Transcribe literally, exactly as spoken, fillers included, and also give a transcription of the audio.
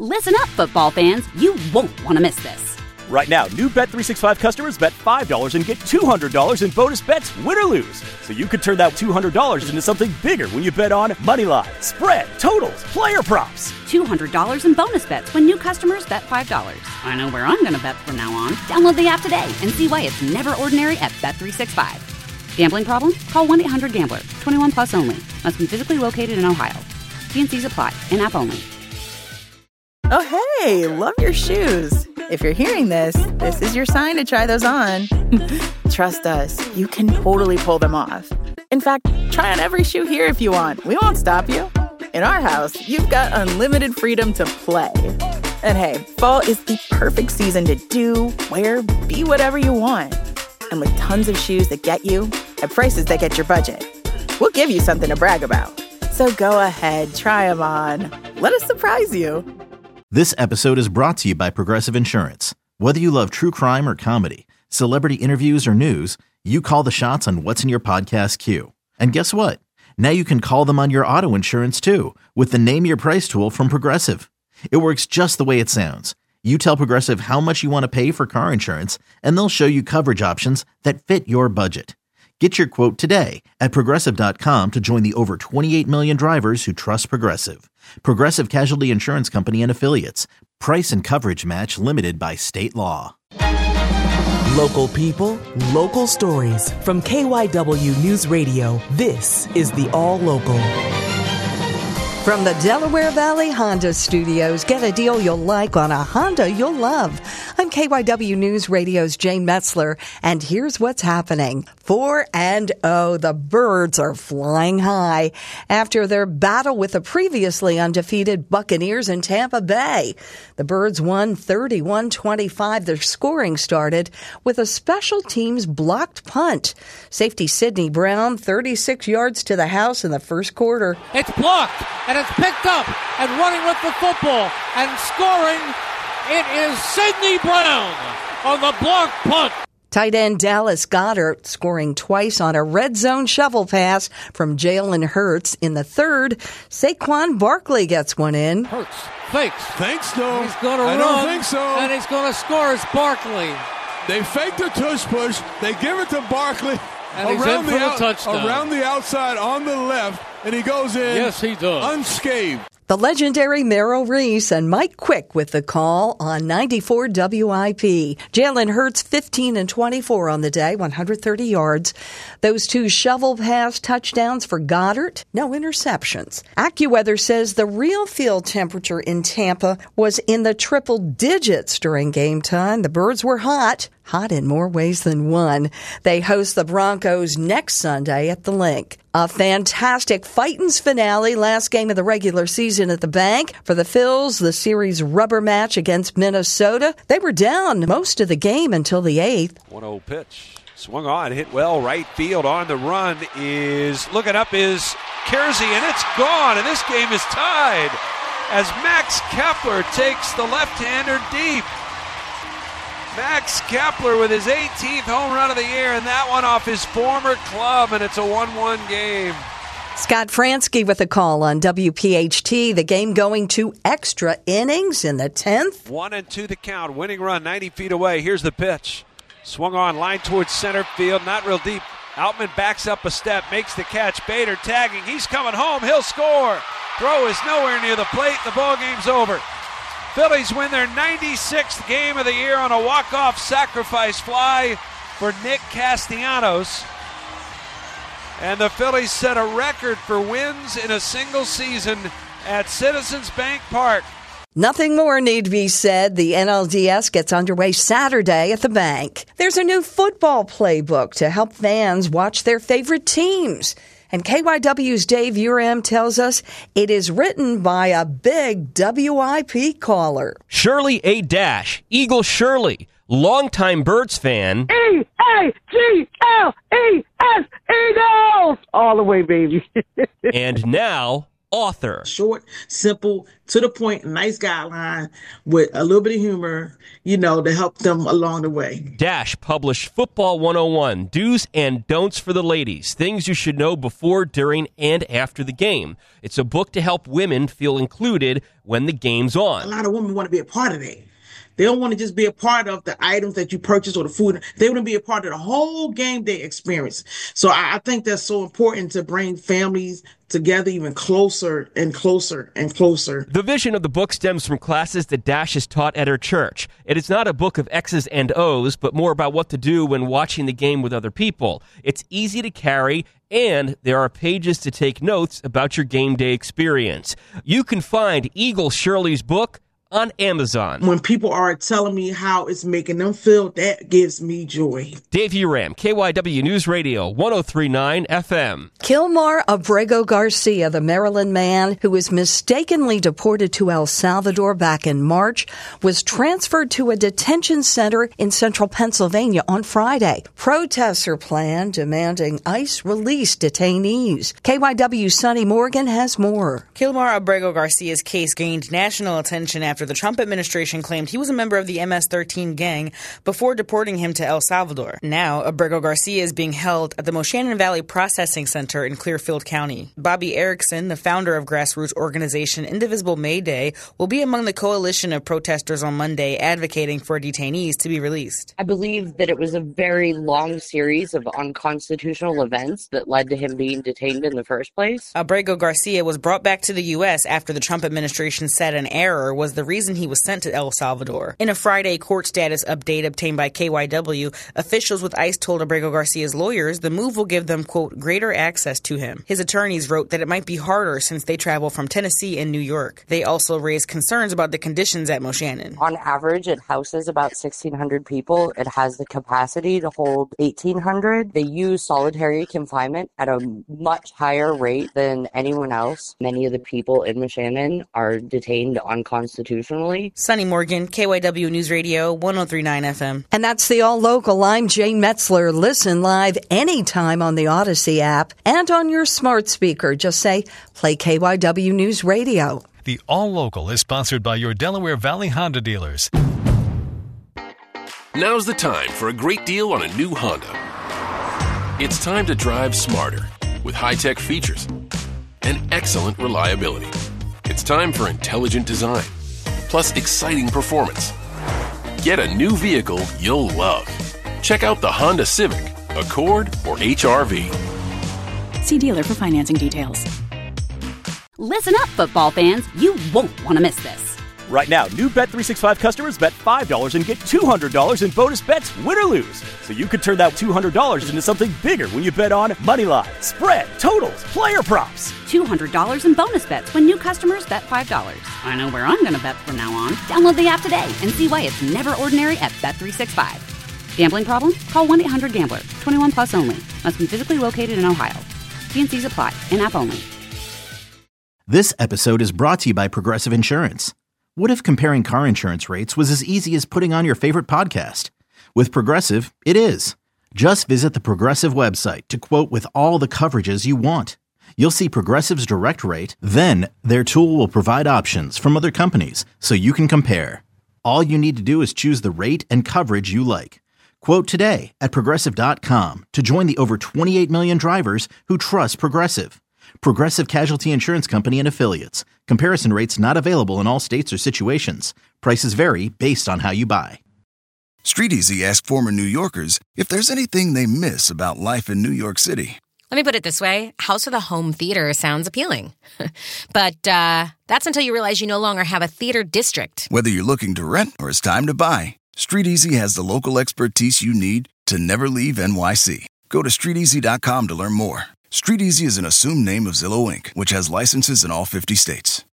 Listen up, football fans. You won't want to miss this. Right now, new Bet three sixty-five customers bet five dollars and get two hundred dollars in bonus bets, win or lose. So you could turn that two hundred dollars into something bigger when you bet on money line, spread, totals, player props. two hundred dollars in bonus bets when new customers bet five dollars. I know where I'm going to bet from now on. Download the app today and see why it's never ordinary at Bet three sixty-five. Gambling problem? Call one eight hundred gambler. twenty-one plus only. Must be physically located in Ohio. T and C's apply. In-app only. Oh, hey, love your shoes. If you're hearing this, this is your sign to try those on. Trust us, you can totally pull them off. In fact, try on every shoe here if you want. We won't stop you. In our house, you've got unlimited freedom to play. And hey, fall is the perfect season to do, wear, be whatever you want. And with tons of shoes that get you at prices that get your budget, we'll give you something to brag about. So go ahead, try them on. Let us surprise you. This episode is brought to you by Progressive Insurance. Whether you love true crime or comedy, celebrity interviews or news, you call the shots on what's in your podcast queue. And guess what? Now you can call them on your auto insurance too with the Name Your Price tool from Progressive. It works just the way it sounds. You tell Progressive how much you want to pay for car insurance, and they'll show you coverage options that fit your budget. Get your quote today at Progressive dot com to join the over twenty-eight million drivers who trust Progressive. Progressive Casualty Insurance Company and Affiliates. Price and coverage match limited by state law. Local people, local stories. From K Y W News Radio, this is the All Local. From the Delaware Valley Honda Studios, get a deal you'll like on a Honda you'll love. I'm K Y W News Radio's Jane Metzler, and here's what's happening. four and oh, the Birds are flying high after their battle with the previously undefeated Buccaneers in Tampa Bay. The Birds won thirty-one twenty-five. Their scoring started with a special teams blocked punt. Safety Sidney Brown, thirty-six yards to the house in the first quarter. It's blocked. And it's picked up and running with the football and scoring. It is Sidney Brown on the block punt. Tight end Dallas Goedert scoring twice on a red zone shovel pass from Jalen Hurts in the third. Saquon Barkley gets one in. Hurts fakes. Thanks, no. He's going to run. I don't think so. And he's going to score as Barkley. They fake the tush push. They give it to Barkley. And he's in for the out, touchdown. Around the outside on the left, and he goes in. Yes, he does. Unscathed. The legendary Merrill Reese and Mike Quick with the call on ninety-four W I P. Jalen Hurts fifteen and twenty-four on the day, one hundred thirty yards. Those two shovel pass touchdowns for Goddard, no interceptions. AccuWeather says the real field temperature in Tampa was in the triple digits during game time. The Birds were hot. Hot in more ways than one. They host the Broncos next Sunday at the Link. A fantastic Fightins finale, last game of the regular season at the Bank. For the Phils, the series rubber match against Minnesota. They were down most of the game until the eighth. one oh pitch. Swung on, hit well, right field on the run is, looking up is Kersey, and it's gone, and this game is tied as Max Kepler takes the left-hander deep. Max Kepler with his eighteenth home run of the year, and that one off his former club, and it's a one one game. Scott Fransky with a call on W P H T. The game going to extra innings in the tenth. One and two the count. Winning run ninety feet away. Here's the pitch. Swung on, line towards center field, not real deep. Outman backs up a step, makes the catch. Bader tagging. He's coming home. He'll score. Throw is nowhere near the plate. The ball game's over. Phillies win their ninety-sixth game of the year on a walk-off sacrifice fly for Nick Castellanos. And the Phillies set a record for wins in a single season at Citizens Bank Park. Nothing more need be said. The N L D S gets underway Saturday at the Bank. There's a new football playbook to help fans watch their favorite teams. And K Y W's Dave Uram tells us it is written by a big W I P caller. Shirley A. Dash, Eagle Shirley, longtime Birds fan. E A G L E S, Eagles! All the way, baby. And now, author. Short, simple, to the point, nice guideline with a little bit of humor, you know, to help them along the way. Dash published Football one oh one, Do's and Don'ts for the Ladies, things you should know before, during, and after the game. It's a book to help women feel included when the game's on. A lot of women want to be a part of that. They don't want to just be a part of the items that you purchase or the food. They want to be a part of the whole game day experience. So I, I think that's so important to bring families together even closer and closer and closer. The vision of the book stems from classes that Dash has taught at her church. It is not a book of X's and O's, but more about what to do when watching the game with other people. It's easy to carry, and there are pages to take notes about your game day experience. You can find Eagle Shirley's book on Amazon. When people are telling me how it's making them feel, that gives me joy. Dave Uram, K Y W News Radio, one oh three point nine F M. Kilmar Abrego Garcia, the Maryland man who was mistakenly deported to El Salvador back in March, was transferred to a detention center in central Pennsylvania on Friday. Protests are planned demanding ICE release detainees. K Y W Sonny Morgan has more. Kilmar Abrego Garcia's case gained national attention after the Trump administration claimed he was a member of the M S thirteen gang before deporting him to El Salvador. Now, Abrego Garcia is being held at the Moshannon Valley Processing Center in Clearfield County. Bobby Erickson, the founder of grassroots organization Indivisible May Day, will be among the coalition of protesters on Monday advocating for detainees to be released. I believe that it was a very long series of unconstitutional events that led to him being detained in the first place. Abrego Garcia was brought back to the U S after the Trump administration said an error was the reason he was sent to El Salvador. In a Friday court status update obtained by K Y W, officials with ICE told Abrego Garcia's lawyers the move will give them, quote, greater access to him. His attorneys wrote that it might be harder since they travel from Tennessee and New York. They also raised concerns about the conditions at Moshannon. On average, it houses about sixteen hundred people. It has the capacity to hold eighteen hundred. They use solitary confinement at a much higher rate than anyone else. Many of the people in Moshannon are detained unconstitutionally. Sonny Morgan, K Y W News Radio, one oh three point nine F M. And that's the All Local. I'm Jane Metzler. Listen live anytime on the Odyssey app and on your smart speaker. Just say, play K Y W News Radio. The All Local is sponsored by your Delaware Valley Honda dealers. Now's the time for a great deal on a new Honda. It's time to drive smarter with high-tech features and excellent reliability. It's time for intelligent design, plus exciting performance. Get a new vehicle you'll love. Check out the Honda Civic, Accord, or H R V. See dealer for financing details. Listen up, football fans. You won't want to miss this. Right now, new Bet three sixty-five customers bet five dollars and get two hundred dollars in bonus bets, win or lose. So you could turn that two hundred dollars into something bigger when you bet on money line, spread, totals, player props. two hundred dollars in bonus bets when new customers bet five dollars. I know where I'm going to bet from now on. Download the app today and see why it's never ordinary at Bet three sixty-five. Gambling problem? Call one eight hundred gambler. twenty-one plus only. Must be physically located in Ohio. T and C's apply. In-app only. This episode is brought to you by Progressive Insurance. What if comparing car insurance rates was as easy as putting on your favorite podcast? With Progressive, it is. Just visit the Progressive website to quote with all the coverages you want. You'll see Progressive's direct rate, then their tool will provide options from other companies so you can compare. All you need to do is choose the rate and coverage you like. Quote today at Progressive dot com to join the over twenty-eight million drivers who trust Progressive. Progressive Casualty Insurance Company and Affiliates. Comparison rates not available in all states or situations. Prices vary based on how you buy. StreetEasy asked former New Yorkers if there's anything they miss about life in New York City. Let me put it this way. House of the Home Theater sounds appealing. But uh, that's until you realize you no longer have a theater district. Whether you're looking to rent or it's time to buy, StreetEasy has the local expertise you need to never leave N Y C. Go to street easy dot com to learn more. StreetEasy is an assumed name of Zillow Incorporated, which has licenses in all fifty states.